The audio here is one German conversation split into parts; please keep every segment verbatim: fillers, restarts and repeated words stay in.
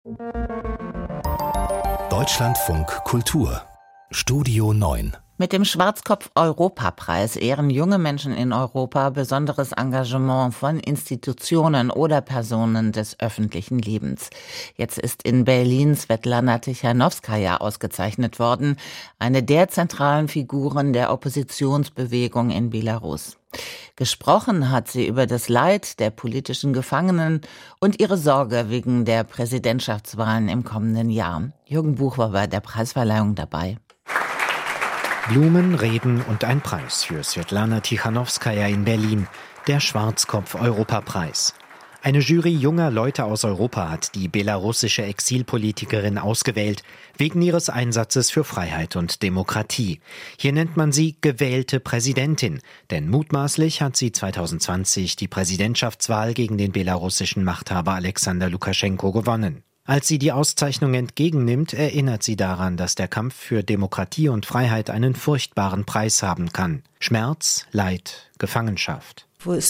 Deutschlandfunk Kultur Studio neun. Mit dem Schwarzkopf-Europapreis ehren junge Menschen in Europa besonderes Engagement von Institutionen oder Personen des öffentlichen Lebens. Jetzt ist in Berlin Svetlana Tichanowskaja ausgezeichnet worden, eine der zentralen Figuren der Oppositionsbewegung in Belarus. Gesprochen hat sie über das Leid der politischen Gefangenen und ihre Sorge wegen der Präsidentschaftswahlen im kommenden Jahr. Jürgen Buch war bei der Preisverleihung dabei. Blumen, Reden und ein Preis für Svetlana Tichanowskaja in Berlin, der Schwarzkopf-Europapreis. Eine Jury junger Leute aus Europa hat die belarussische Exilpolitikerin ausgewählt, wegen ihres Einsatzes für Freiheit und Demokratie. Hier nennt man sie gewählte Präsidentin, denn mutmaßlich hat sie zwanzig zwanzig die Präsidentschaftswahl gegen den belarussischen Machthaber Alexander Lukaschenko gewonnen. Als sie die Auszeichnung entgegennimmt, erinnert sie daran, dass der Kampf für Demokratie und Freiheit einen furchtbaren Preis haben kann. Schmerz, Leid, Gefangenschaft.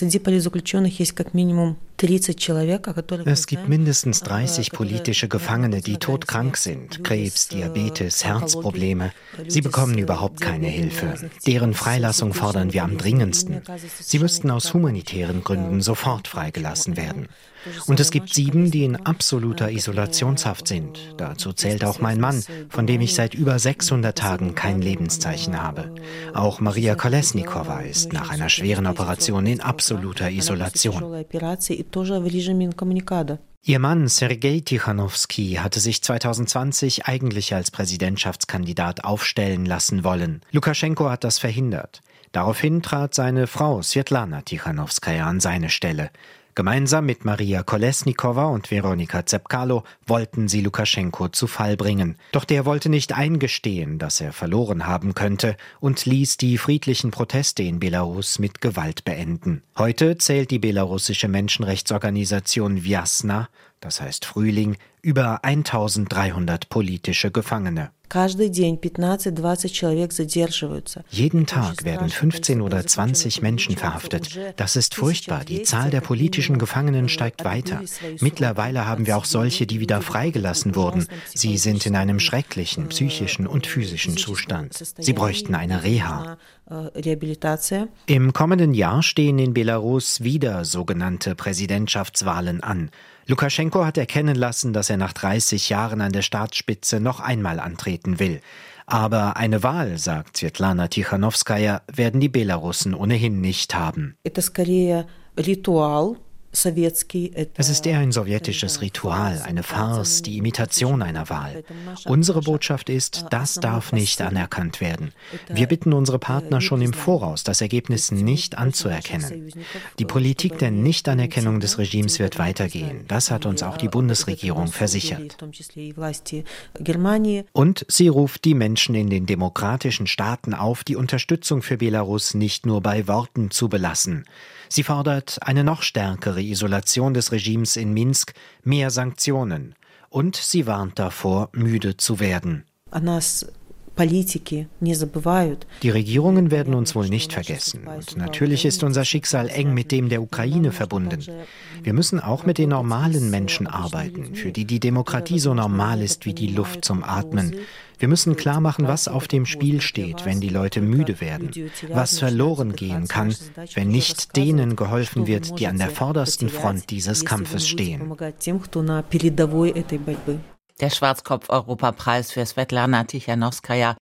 Es gibt mindestens dreißig politische Gefangene, die todkrank sind. Krebs, Diabetes, Herzprobleme. Sie bekommen überhaupt keine Hilfe. Deren Freilassung fordern wir am dringendsten. Sie müssten aus humanitären Gründen sofort freigelassen werden. Und es gibt sieben, die in absoluter Isolationshaft sind. Dazu zählt auch mein Mann, von dem ich seit über sechshundert Tagen kein Lebenszeichen habe. Auch Maria Kolesnikova ist nach einer schweren Operation in absoluter Isolation. Ihr Mann Sergei Tichanowski hatte sich zwanzig zwanzig eigentlich als Präsidentschaftskandidat aufstellen lassen wollen. Lukaschenko hat das verhindert. Daraufhin trat seine Frau Svetlana Tichanowskaja an seine Stelle. Gemeinsam mit Maria Kolesnikova und Veronika Tsepkalo wollten sie Lukaschenko zu Fall bringen. Doch der wollte nicht eingestehen, dass er verloren haben könnte und ließ die friedlichen Proteste in Belarus mit Gewalt beenden. Heute zählt die belarussische Menschenrechtsorganisation Vjasna, das heißt Frühling, über eintausenddreihundert politische Gefangene. Jeden Tag werden fünfzehn oder zwanzig Menschen verhaftet. Das ist furchtbar. Die Zahl der politischen Gefangenen steigt weiter. Mittlerweile haben wir auch solche, die wieder freigelassen wurden. Sie sind in einem schrecklichen psychischen und physischen Zustand. Sie bräuchten eine Reha. Im kommenden Jahr stehen in Belarus wieder sogenannte Präsidentschaftswahlen an. Lukaschenko hat erkennen lassen, dass er nach dreißig Jahren an der Staatsspitze noch einmal antreten will. Aber eine Wahl, sagt Svetlana Tichanowskaja, werden die Belarussen ohnehin nicht haben. Es ist eher ein sowjetisches Ritual, eine Farce, die Imitation einer Wahl. Unsere Botschaft ist, das darf nicht anerkannt werden. Wir bitten unsere Partner schon im Voraus, das Ergebnis nicht anzuerkennen. Die Politik der Nichtanerkennung des Regimes wird weitergehen. Das hat uns auch die Bundesregierung versichert. Und sie ruft die Menschen in den demokratischen Staaten auf, die Unterstützung für Belarus nicht nur bei Worten zu belassen. Sie fordert eine noch stärkere Isolation des Regimes in Minsk, mehr Sanktionen. Und sie warnt davor, müde zu werden. Die Regierungen werden uns wohl nicht vergessen. Und natürlich ist unser Schicksal eng mit dem der Ukraine verbunden. Wir müssen auch mit den normalen Menschen arbeiten, für die die Demokratie so normal ist wie die Luft zum Atmen. Wir müssen klarmachen, was auf dem Spiel steht, wenn die Leute müde werden, was verloren gehen kann, wenn nicht denen geholfen wird, die an der vordersten Front dieses Kampfes stehen. Der Schwarzkopf-Europapreis für Svetlana Tichanowskaja